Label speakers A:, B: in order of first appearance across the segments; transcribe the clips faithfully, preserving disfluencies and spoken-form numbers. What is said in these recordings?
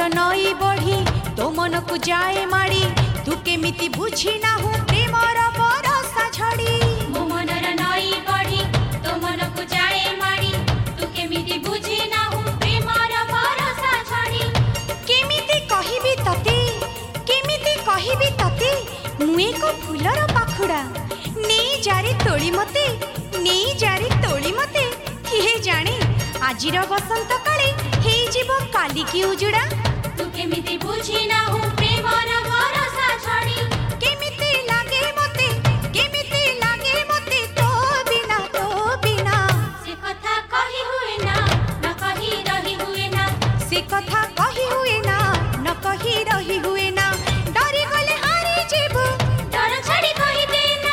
A: नई बढ़ी तो मन को जाए माड़ी तू केमिति बुझी ना हूँ प्रेमर बरसा झड़ी
B: मो मनर नई बढ़ी तो मन को जाए माड़ी तू केमिति बुझी ना हूँ प्रेमर बरसा झड़ी
A: केमिति कहिबी तते केमिति कहिबी तते मु एक फूलर पाखुड़ा नहीं जारे तोली मते नहीं जारे तोली मते किहे जाने आजिर बसंत काले हे जीव काली की उजुड़ा
B: तू केमिति बुझी ना हूँ प्रेमर बरसा झड़ी
A: केमिति लागे मते केमिति लागे मते तो बिना तो बिना
B: से कथा कही हुए ना न कही रही हुए ना
A: से कथा कही हुए ना न कही रही हुए ना डरी गले हारी जीव
B: डर छड़ी कही देना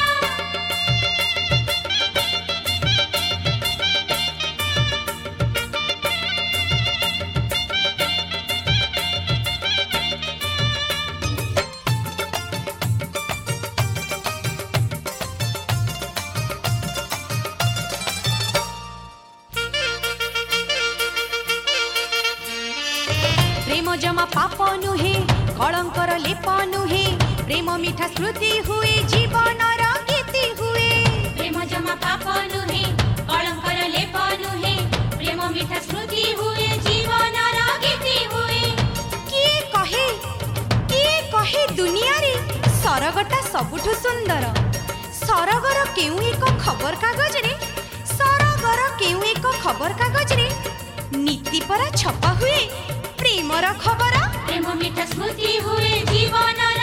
A: प्रेम जमा पाप नुहे कलंकर लेप नुहे प्रेम मीठा स्मृति हुए जीवन गीति हुए
B: प्रेम जमा पाप नुहे कलंकर लेप नुहे प्रेम मीठा स्मृति हुए जीवन गीति हुए
A: किए कहे किए कहे दुनिया रे सरगटा सबुठु सुंदर सरगर केउ एक खबर कागज रे सरगर केउ एक खबर कागज रे नीति परा छपा हुए प्रेमर खबर
B: प्रेम मीठा स्मृति हुए जीवन